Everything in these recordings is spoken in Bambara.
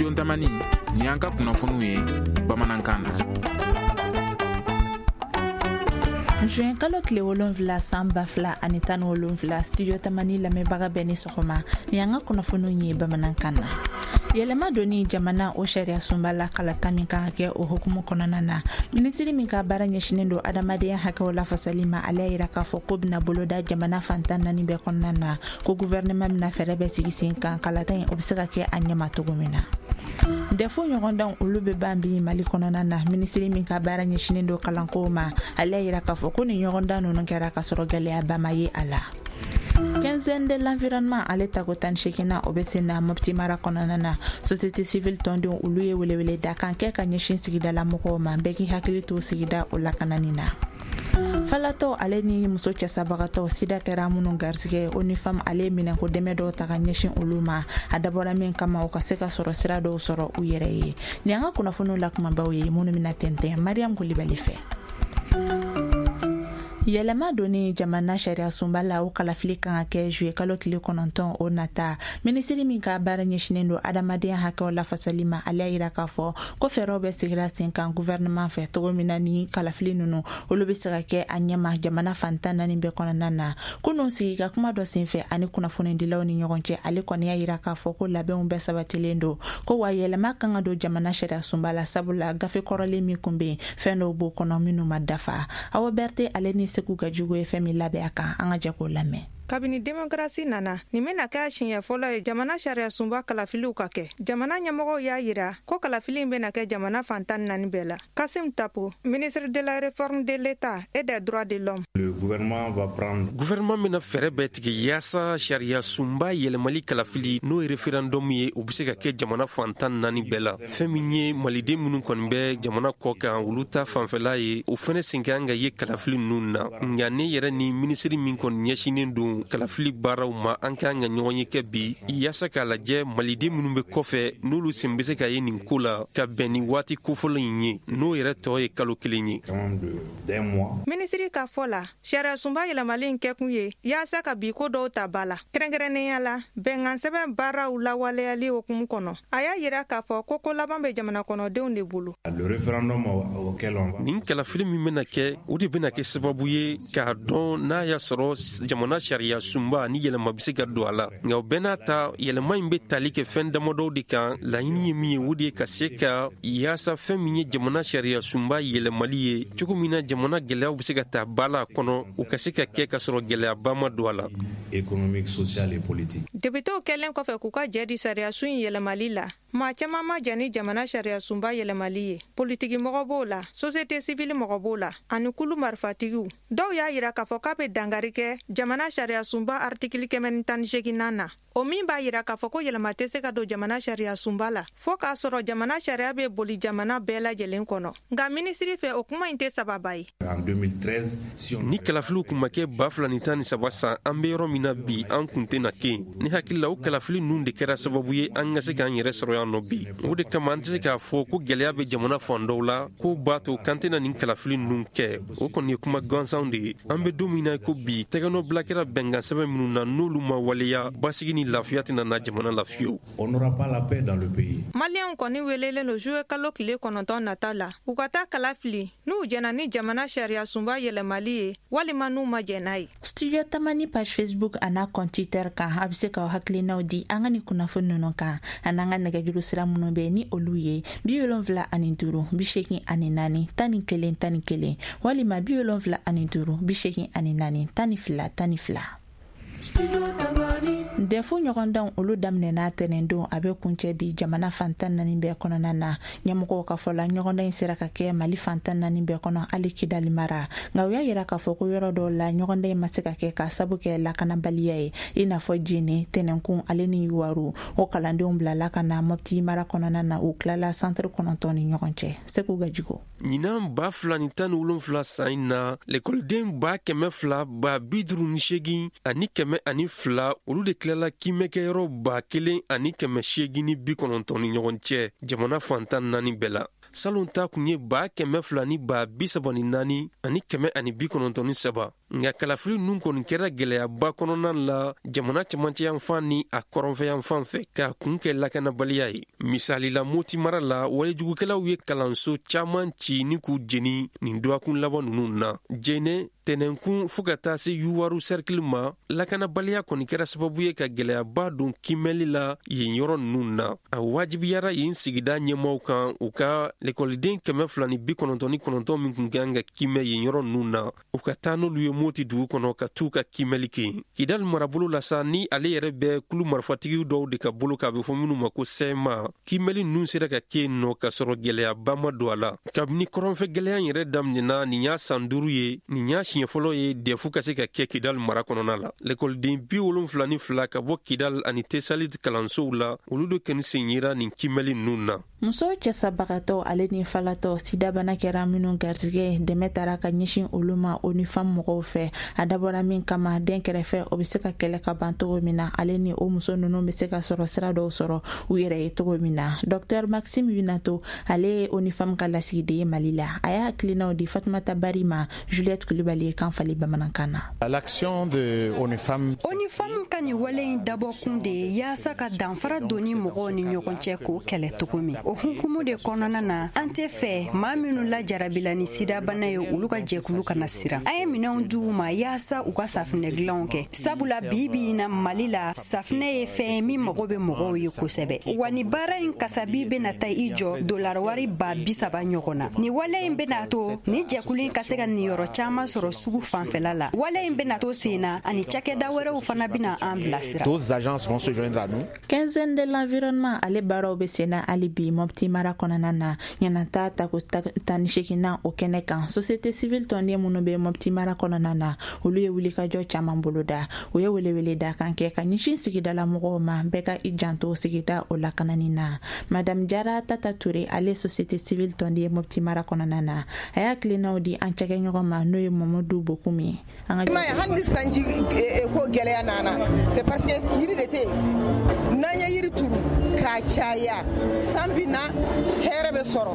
studio Tamani ni an ka kunnafoniw ye bamanankan na. Juin kalo tile 7 san 2017 studio Tamani lamɛnbaga bɛɛ ni sɔgɔma ni an ka kunnafoniw ye bamanankan na. Yɛlɛma doni jamana o sariya sunba la kalata min kan kɛ o hukumu kɔnɔna na minisiri min ka baara ɲɛsinen don adamadenya hakɛw lafasali ma ale yira k'a fɔ ko bɛna boloda jamana fantan 4 bɛɛ kɔnɔna na ko gouvernement bɛna fɛɛrɛ bɛ sigi sen kan kalata in o bɛ se ka kɛ a ɲɛma cogo min na. Defo ɲɔgɔndan olu bɛ ban bi Mali kɔnɔna na minisiri min ka baara ɲɛsinen don kalanko ma ale yira k'a fɔ ko ni ɲɔgɔndan ninnu kɛra ka sɔrɔ gɛlɛyaba ma ye a la. 15 de l'environnement ale tago 18 o bɛ sen na Mopti mara kɔnɔna na société civile tɔndenw olu ye welewele da kan kɛ ka ɲɛsin sigidala mɔgɔw ma bɛɛ k'i hakili to sigida o lakanani na. Falatɔ ale ni muso cɛsabagatɔ sida kɛra minnu garisɛgɛ ONUFEM ale minɛ ko dɛmɛ dɔw ta ka ɲɛsin olu ma a dabɔra min kama o ka se ka sɔrɔ sira dɔw sɔrɔ u yɛrɛ ye. Ni an ka kunnafoniw la kumabaw ye minnu bɛna tɛntɛn Mariam Kulibali fɛ. Yɛlɛma doni jamana sariya sunba la o kalafili kan ka kɛ juillet kalo tile 9 o nata minisiri min ka baara ɲɛsinen don adamadenya hakɛw lafasali ma ale yira k'a fɔ ko fɛɛrɛw bɛ sigira sen kan gouvernement fɛ cogo min na ni kalafili ninnu olu bɛ se ka kɛ a ɲɛma jamana fantan 4 bɛɛ kɔnɔna na kunun sigi ka kuma dɔ senfɛ ani kunnafonidilaw ni ɲɔgɔn cɛ ale kɔni y'a yira k'a fɔ ko labɛnw bɛɛ sabatilen don ko wa yɛlɛma kan ka don jamana sariya sunba la sabula gafe kɔrɔlen min kun bɛ fɛn dɔw b'o kɔnɔ minnu ma dafa Awa Berté ale ni Seku ka jugo ye fɛn min labɛn a kan an ka jɛ k'o lamɛn. Kabini demokrasi nana ni bɛna kɛ siɲɛ fɔlɔ ye jamana sariya sunba kalafiliw ka kɛ jamana ɲɛmɔgɔw y'a yira ko kalafili bɛna kɛ jamana fantan 4 bɛɛ la. Kasim Tapo, ministre de la réforme de l'État et des droits de l'homme. Le gouvernement va prendre gouvernement bɛna fɛɛrɛ bɛɛ tigɛ yaasa sariya sunba yɛlɛmali kalafili n'o ye référendum ye o bɛ se ka kɛ jamana fantan 4 bɛɛ la. Fɛn min ye maliden minnu kɔni bɛ jamana kɔ kan olu ta fanfɛla ye o fɛnɛ sen kan ka ye kalafili ninnu na nka ne yɛrɛ ni ministre min kɔni ɲɛsinen don kalafili baaraw ma an kan ka ɲɔgɔn ye kɛ bi yaasa k'a lajɛ maliden minnu bɛ kɔfɛ n'olu sen bɛ se ka ye nin ko la ka bɛn ni waati kofɔlɔ in ye n'o yɛrɛ tɔ ye kalo 1 ye. Minisiri ka fɔ la sariya sunba yɛlɛmali kɛ kun ye yaasa ka bi ko dɔw ta ba la kɛrɛnkɛrɛnnenya la bɛnkan sɛbɛn baaraw lawaleyali hukumu kɔnɔ a y'a yira k'a fɔ ko laban bɛ jamana kɔnɔdenw de bolo. Nin kalafili min bɛna kɛ o de bɛna kɛ sababu ye k'a dɔn n'a y'a sɔrɔ jamana sariya sunba ni yɛlɛma bɛ se ka don a la nka o bɛɛ n'a ta yɛlɛma in bɛ tali kɛ fɛn damadɔw de kan laɲini ye min ye o de ye ka se ka yaasa fɛn min ye jamana sariya sunba yɛlɛmali ye cogo min na jamana gɛlɛyaw bɛ se ka taa ba la kɔnɔ o ka se ka kɛ ka sɔrɔ gɛlɛyaba ma don a la. Économique, sociale et politique. Députés kɛlen kɔfɛ k'u ka jɛ di sariya sun yɛlɛmali la maa caman ma jɛ ni jamana sariya sunba yɛlɛmali ye politiki mɔgɔ b'o la société civile mɔgɔ b'o la ani kulu marifatigiw dɔw y'a yira k'a fɔ k'a bɛ dangari kɛ jamana sariya sunba artikili 118 na o min b'a yira k'a fɔ ko yɛlɛma tɛ se ka don jamana sariya sunba la fo k'a sɔrɔ jamana sariya bɛ boli jamana bɛɛ lajɛlen kɔnɔ nka minisiri fɛ o kuma in tɛ sababa ye. Ni kalafiliw kun ma kɛ 2013 san an bɛ yɔrɔ min na bi an kun tɛ na kɛ ni hakili la o kalafili ninnu de kɛra sababu ye an ka se k'an yɛrɛ sɔrɔ yan nɔ bi o de kama an tɛ se k'a fɔ ko gɛlɛya bɛ jamana fan dɔw la ko b'a to kan tɛna nin kalafili ninnu kɛ o kɔni ye kuma gansanw de ye an bɛ don min na ko bi tɛgɛnɔ bila kɛra bɛnkan sɛbɛn minnu na n'olu ma waleya basigi ni lafiya tɛna na jamana la fiyewu. Maliyɛnw kɔni welelen don juillet kalo tile 9 nata la u ka taa kalafili n'u jɛna ni jamana sariya sunba yɛlɛmali ye walima n'u ma jɛ n'a ye. Studio Tamani page Facebook a n'a compte Twitter kan a bɛ se k'aw hakilinaw di an ka nin kunnafoni ninnu kan ani an ka nɛgɛjuru sira minnu bɛ ni olu ye 75 54 84 11 11 walima 75 54 84 12 12. Defo ɲɔgɔndan olu daminɛna tɛnɛndon a bɛ kuncɛ bi jamana fantan 4 bɛɛ kɔnɔna na ɲɛmɔgɔw ka fɔ la ɲɔgɔndan in sera ka kɛ Mali fantan 4 bɛɛ kɔnɔ hali Kidali mara nka u y'a yira k'a fɔ ko yɔrɔ dɔw la ɲɔgɔndan in ma se ka kɛ ka sabu kɛ lakanabaliya ye i n'a fɔ Jene Tɛnɛnkun ale ni Yuwaru o kalandenw bilala ka na Mopti mara kɔnɔna na u tilala centre 9 ni ɲɔgɔn cɛ Seku Gajigo. Ɲinan 2017 san in na l'école-den 200,258 ani 102 olu de tilala kimɛkɛyɔrɔ 1,890 ni ɲɔgɔn cɛ jamana fantan 4 bɛɛ la. Salon ta kun ye 234 ani 193 nka kalafili nun kɔni kɛra gwɛlɛyaba kɔnɔna la jamana camancɛ yan fan ni a kɔrɔnfɛ yan fan fɛ ka kun kɛ lakanabaliya ye. Misali la Moti mara la walejugukɛlaw ye kalanso caman ci ni k'u jeni nin duwakun laban nunu na. Jene tɛnɛnkun fo ka taa se Yuwaru cercle ma lakanabaliya kɔni kɛra sababu ye ka gwɛlɛyaba don kimɛli la yen yɔrɔ nunu na. A wajibiyara yen sigida ɲɛmɔgɔw kan u ka lekɔliden 299 min kun kan ka kimɛ yen yɔrɔ nunu na u ka taa n'olu ye Moti dugu kɔnɔ ka t'u ka kimɛli kɛ. Kidal marabolo la sa ni ale yɛrɛ bɛ kulu marifatigiw dɔw de ka bolo k'a bɛ fɔ minnu ma ko sɛma kimɛli nunu sera ka kɛ nɔ ka sɔrɔ gwɛlɛyaba ma don a la. Kabini kɔrɔnfɛ gwɛlɛya yɛrɛ daminɛna nin y'a san 5 ye nin y'a siɲɛ fɔlɔ ye defu ka se ka kɛ Kidal mara kɔnɔna la. Lekɔliden 72 ka bɔ Kidal ani Tesalit kalansow la olu de kɛni sen yera nin kimɛli nunu na. Muso cɛsabagatɔ ale ni falatɔ sidabana kɛra minnu garisɛgɛ dɛmɛ tara ka ɲɛsin olu ma ONUFEM mɔgɔw fɛ a dabɔra min kama den kɛrɛfɛ o bɛ se ka kɛlɛ ka ban cogo min na ale ni o muso ninnu bɛ se ka sɔrɔ sira dɔw sɔrɔ u yɛrɛ ye cogo min na. Dr Maxime Yunato ale ye ONUFEM ka lasigiden ye Mali la a y'a hakilinaw di Fatumata Bari ma Juliette Kulibali ye kan fali bamanankan na. L'action de ONUFEM ka nin wale in dabɔ kun de ye yaasa ka danfara doni mɔgɔw ni ɲɔgɔn cɛ k'o kɛlɛ cogo min. O hukumu de kɔnɔna na an tɛ fɛ maa minnu lajarabila ni sidabana ye olu ka jɛkulu kana siran. A ye minɛnw d'u ma yaasa u ka safinɛ dilanw kɛ. Sabula bi na Mali la safinɛ ye fɛn min mago bɛ mɔgɔw ye kosɛbɛ. Wa ni baara in kasabi bɛna taa i jɔ $30 30 ɲɔgɔn na. Ni wale in bɛna to ni jɛkulu in ka se ka niyɔrɔ caman sɔrɔ sugu fanfɛla la. Wale in bɛna to sen na ani cakɛda wɛrɛw fana bɛna an bilasira. D'autres agences vont se joindre à nous. Quinzaine de l'environnement ale baaraw bɛ sen na hali bi Mopti mara kɔnɔna na ɲanata tako tani seginna o kɛnɛ kan. Société civile tɔnden minnu bɛ Mopti mara kɔnɔna na olu ye wulikajɔ caman boloda u ye welewele da kan kɛ ka ɲɛsin sigidala mɔgɔw ma bɛɛ ka i janto sigida o lakanani na. Madame Jara Tata Touré ale société civile tɔnden Mopti mara kɔnɔna na a y'a kilinaw di an cɛkɛɲɔgɔn ma n'o ye Mamadou Bokumi. Hali sanji ko gɛlɛya nana c'est parce que yiri de tɛ n'an ye yiri turu k'a caya san bi na hɛrɛ bɛ sɔrɔ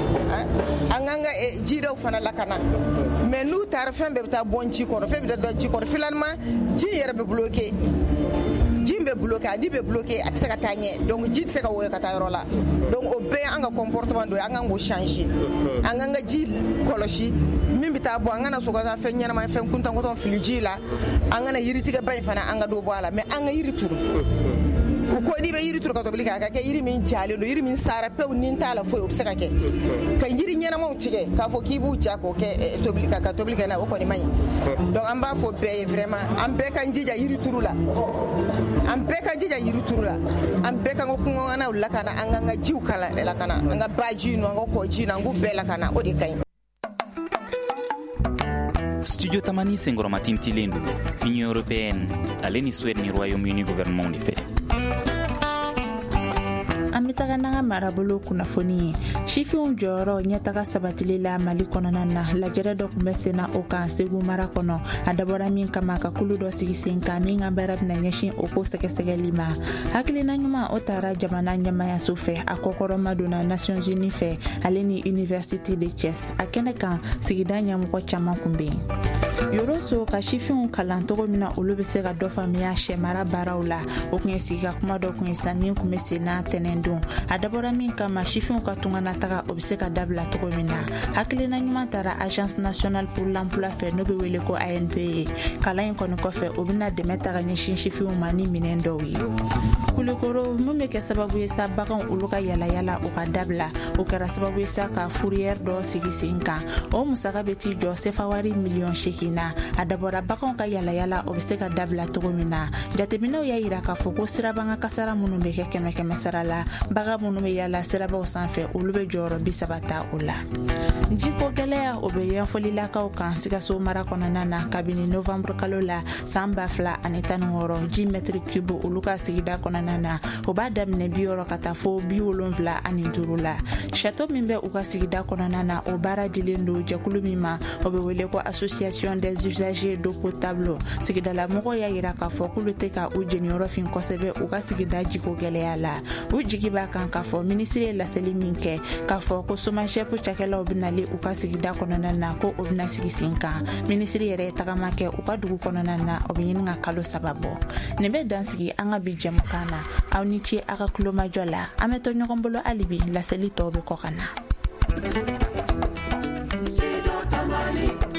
an k'an ka jidaw fana lakana mais n'u taara fɛn bɛɛ bɛ taa bɔn ji kɔrɔ fɛn bɛ taa dɔn ji kɔrɔ finalement ji yɛrɛ bɛ bloqué ji bɛ bloqué a di bɛ bloqué a tɛ se ka taa ɲɛ donc ji tɛ se ka woyɔ ka taa yɔrɔ la donc o bɛɛ an ka comportement dɔ ye an kan k'o changer an k'an ka ji kɔlɔsi min bɛ taa bɔ an kana sɔgɔ ka fɛn ɲɛnama fɛn kuntan fili ji la an kana yiritigɛba in fana an ka dɔ bɔ a la mais an ka yiri turu u ko n'i bɛ yiri turu ka tobili kɛ a ka kɛ yiri min jalen don yiri min sara pewu ni t'a la foyi o bɛ se ka kɛ ka yiri ɲɛnamaw tigɛ k'a fɔ k'i b'u ja k'o kɛ tobili ka tobili kɛ na o kɔni man ɲi donc an b'a fɔ bɛɛ ye vraiment an bɛɛ kan jija yiri turu la an bɛɛ kan jija yiri turu la an bɛɛ kan ka kunganaw lakana an kan ka jiw kala lakana an ka baji nu an ka kɔji nu an k'u bɛɛ lakana o de ka ɲi. Studio Tamani senkɔrɔma tintilen don Union européenne ale ni Suède ni Royaume-Uni gouvernement de fɛ. An bɛ taga n'an ka marabolo kunnafoni ye sifinw jɔyɔrɔ ɲɛtaga sabatili la Mali kɔnɔna na lajɛrɛ dɔ tun bɛ senna o kan Segu mara kɔnɔ a dabɔra min kama ka kulu dɔ sigi sen kan min ka baara bɛna ɲɛsin o ko sɛgɛsɛgɛli ma hakilina ɲuman o taara jamana ɲɛmayaso fɛ a kɔkɔrɔma donna Nations Unies fɛ ale ni Université de Thiès a kɛnɛ kan sigida ɲɛmɔgɔ caman kun bɛ yen yoroso ka sifinw kalan cogo min na olu bɛ se ka dɔ faamuya sɛmara baaraw la o kun ye sigi ka kuma dɔ kun ye sa min kun bɛ senna tɛnɛn don a dabɔra min kama sifinw ka tungana taga o bɛ se ka dabila cogo min na hakilina ɲuman taara Agence nationale pour l'emploi fɛ n'o bɛ wele ko ANP ye kalan in kɔni kɔfɛ o bɛna dɛmɛ taga ɲɛsin sifinw ma ni minɛn dɔw ye kulukoro mun bɛ kɛ sababu ye sa baganw olu ka yalayala o ka dabila o kɛra sababu ye sa ka fourrière dɔ sigi sen kan o musaka bɛ t'i jɔ sefawari $8,000,000 na a dabɔra baganw ka yalayala o bɛ se ka dabila cogo min na jateminɛw y'a yira k'a fɔ ko sirabanga kasara minnu bɛ kɛ 100 sara la bagan minnu bɛ yala sirabaw sanfɛ olu bɛ jɔyɔrɔ 30 ta o la jiko gɛlɛya o bɛ ɲɛfɔlilakaw kan Sikaso mara kɔnɔna na kabini novembre kalo la san 2016 ji mètre cube olu ka sigida kɔnɔna na o b'a daminɛ 60 ka taa fo 75 la château min bɛ u ka sigida kɔnɔna na o baara dilen don jɛkulu min ma o bɛ wele ko association des usagers d'eau potable sigidala mɔgɔ y'a yira k'a fɔ k'olu tɛ ka u jeniyɔrɔ fin kosɛbɛ u ka sigida jiko gɛlɛya la u jigi b'a kan k'a fɔ ministre ye laseli min kɛ k'a fɔ ko somajɛpu cakɛlaw benale u ka sigida kɔnɔna na ko o bena sigi sen kan minisiri yɛrɛ ye tagama kɛ u ka dugu kɔnɔna na o be ɲini ka kalo 3 bɔ nin bɛ dansigi an ka bi jɛmukan na aw ni ce a ka kulomajɔ la an bɛ to ɲɔgɔn bolo halibi laseli tɔw be kɔ ka na.